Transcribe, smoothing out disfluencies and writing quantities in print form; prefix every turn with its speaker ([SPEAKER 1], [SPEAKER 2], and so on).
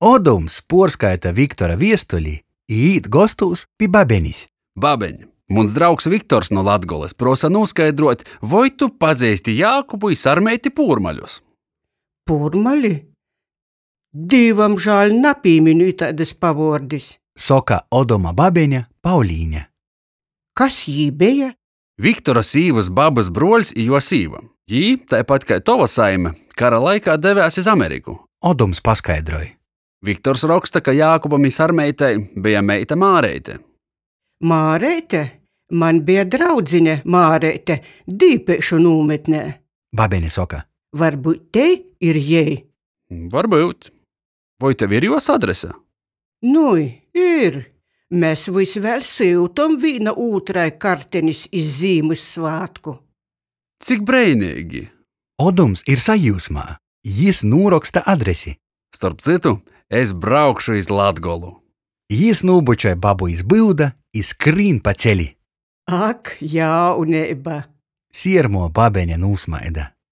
[SPEAKER 1] Odums porskaita Viktora viestulī i īt gostūs pi babenis.
[SPEAKER 2] Babeņ, muns draugs Viktors no Latgoles prosa noskaidrot, vai tu pazīsti Jākubu i sarmeiti pūrmaļus?
[SPEAKER 3] Pūrmaļi? Dīvam žāļ napīminu itādas pavordis.
[SPEAKER 1] Soka Odoma babeņa Paulīņa.
[SPEAKER 3] Kas jī beja?
[SPEAKER 2] Viktora sīvas babas broļs i jo sīva. Jī, tāpat kā tova saime, kara laikā devās iz Ameriku.
[SPEAKER 1] Odums paskaidroja.
[SPEAKER 2] Viktors raksta, ka Jākubam i sarmeitei bija meita Māreite.
[SPEAKER 3] Māreite? Man bija draudzine Māreite Dīpešu nūmetnē.
[SPEAKER 1] Babeņa soka.
[SPEAKER 3] Varbūt te ir jei?
[SPEAKER 2] Varbūt. Vai tev ir jos adrese?
[SPEAKER 3] Nui, ir. Mēs visi vēl siltom vīna ūtrai kartenis iz zīmes svātku.
[SPEAKER 2] Cik breinīgi!
[SPEAKER 1] Odums ir sajūsmā. Jis nūroksta adresi.
[SPEAKER 2] Starp citu, es braukšu iz Latgolu.
[SPEAKER 1] Jis nūbučoja babu iz byuda i skrīn pa ceļi.
[SPEAKER 3] Ak, jauneiba!
[SPEAKER 1] Siermo babeņa nūsmaida.